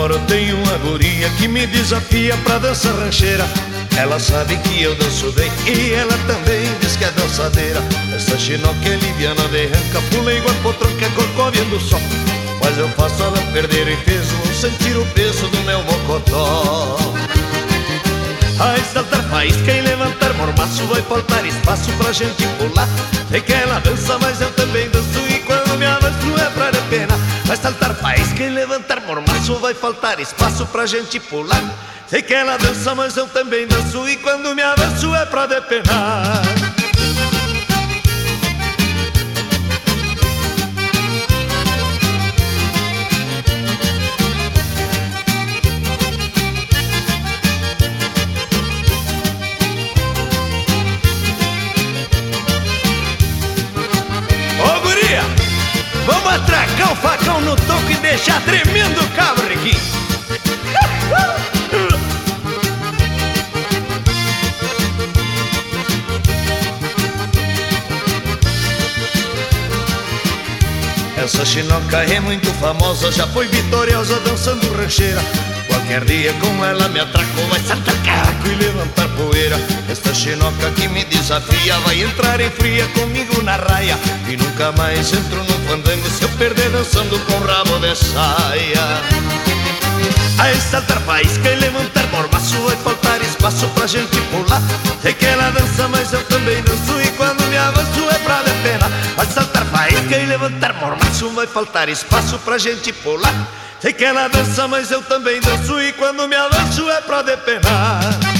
namoro tenho uma guria que me desafia pra dança rancheira. Ela sabe que eu danço bem e ela também diz que é dançadeira. Essa chinoca é liviana de ranca, pula igual potranca, corcóvia do sol. Mas eu faço ela perder em peso, não sentir o peso do meu mocotó. A exaltar faísca e levantar mormaço, vai faltar espaço pra gente pular. Sei que ela dança, mas eu também danço, e quando me avanço é pra de pena. Vai saltar faísca e levantar mormaço, vai faltar espaço pra gente pular. Sei que ela dança, mas eu também danço, e quando me avanço é pra depenar. Ô guria, vamos atracar o facão no toco e deixar tremendo o cabro aqui. Essa chinoca é muito famosa, já foi vitoriosa dançando rancheira. Qualquer dia com ela me atraco, vai saltar carraco e levantar poeira. Esta chinoca que me desafia vai entrar em fria comigo na raia, e nunca mais entro no fandango se eu perder dançando com rabo de saia. A exaltar faísca e levantar mormaço, vai faltar espaço pra gente pular. Sei que ela dança, mas eu também danço, e quando me avanço é pra de pena. A exaltar faísca e levantar mormaço, vai faltar espaço pra gente pular. Sei que ela dança, mas eu também danço, e quando me avanço é pra depenar.